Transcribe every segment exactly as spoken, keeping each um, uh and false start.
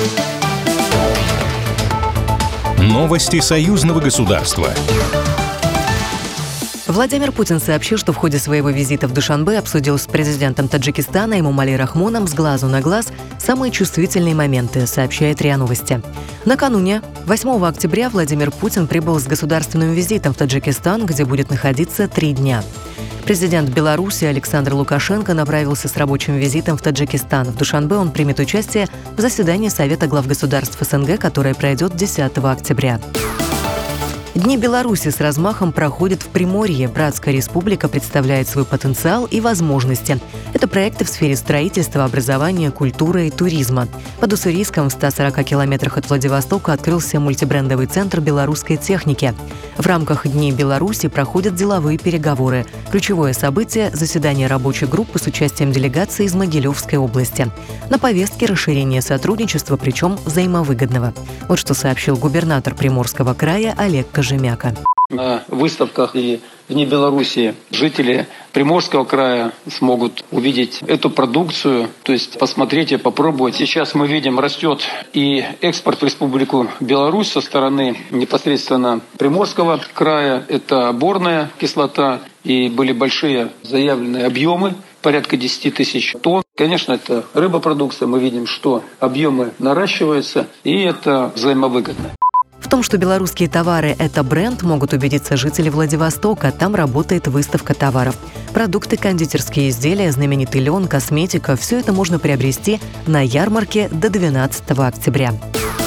Новости союзного государства. Владимир Путин сообщил, что в ходе своего визита в Душанбе обсудил с президентом Таджикистана Эмомали Рахмоном с глазу на глаз самые чувствительные моменты, сообщает РИА Новости. Накануне, восьмого октября, Владимир Путин прибыл с государственным визитом в Таджикистан, где будет находиться три дня. Президент Беларуси Александр Лукашенко направился с рабочим визитом в Таджикистан. В Душанбе он примет участие в заседании Совета глав государств СНГ, которое пройдет десятого октября. Дни Беларуси с размахом проходят в Приморье. Братская республика представляет свой потенциал и возможности. Это проекты в сфере строительства, образования, культуры и туризма. Под Уссурийском в ста сорока километрах от Владивостока открылся мультибрендовый центр белорусской техники. В рамках Дней Беларуси проходят деловые переговоры. Ключевое событие – заседание рабочей группы с участием делегации из Могилевской области. На повестке расширение сотрудничества, причем взаимовыгодного. Вот что сообщил губернатор Приморского края Олег Кожемяка. На выставках и в Дни Беларуси жители Приморского края смогут увидеть эту продукцию, то есть посмотреть и попробовать. Сейчас мы видим, растет и экспорт в Республику Беларусь со стороны непосредственно Приморского края. Это борная кислота, и были большие заявленные объемы, порядка десять тысяч тонн. Конечно, это рыбопродукция. Мы видим, что объемы наращиваются, и это взаимовыгодно. В том, что белорусские товары – это бренд, могут убедиться жители Владивостока. Там работает выставка товаров. Продукты, кондитерские изделия, знаменитый лен, косметика – все это можно приобрести на ярмарке до двенадцатого октября.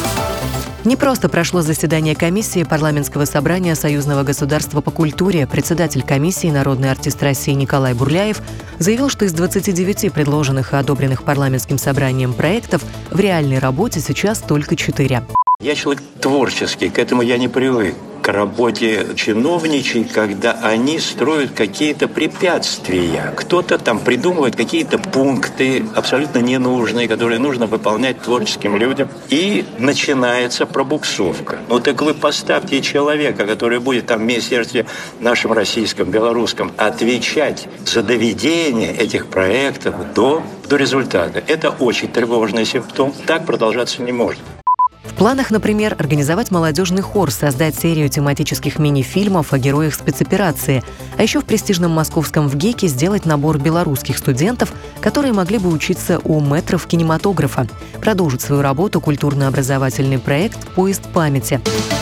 Не просто прошло заседание комиссии парламентского собрания Союзного государства по культуре. Председатель комиссии, народный артист России Николай Бурляев, заявил, что из двадцати девяти предложенных и одобренных парламентским собранием проектов в реальной работе сейчас только четыре. Я человек творческий, к этому я не привык. К работе чиновничьей, когда они строят какие-то препятствия. Кто-то там придумывает какие-то пункты абсолютно ненужные, которые нужно выполнять творческим людям. И начинается пробуксовка. Ну так вы поставьте человека, который будет там в министерстве нашем российском, белорусском, отвечать за доведение этих проектов до, до результата. Это очень тревожный симптом. Так продолжаться не может. В планах, например, организовать молодежный хор, создать серию тематических мини-фильмов о героях спецоперации, а еще в престижном московском ВГИКе сделать набор белорусских студентов, которые могли бы учиться у мэтров кинематографа. Продолжит свою работу культурно-образовательный проект «Поезд памяти».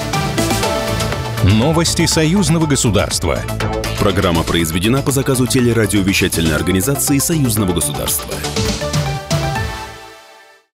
Новости союзного государства. Программа произведена по заказу телерадиовещательной организации Союзного государства.